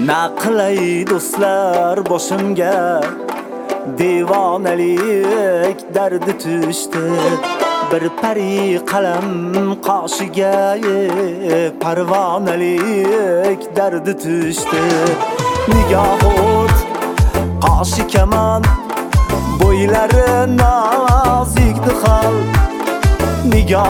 Naqlay do'stlar boshimga devonalik dardi tushdi. Bir pari qalam qoshiga parvonalik dardi tushdi. Nigohot qoshi kaman bo'ylari nozik hal. Nigoh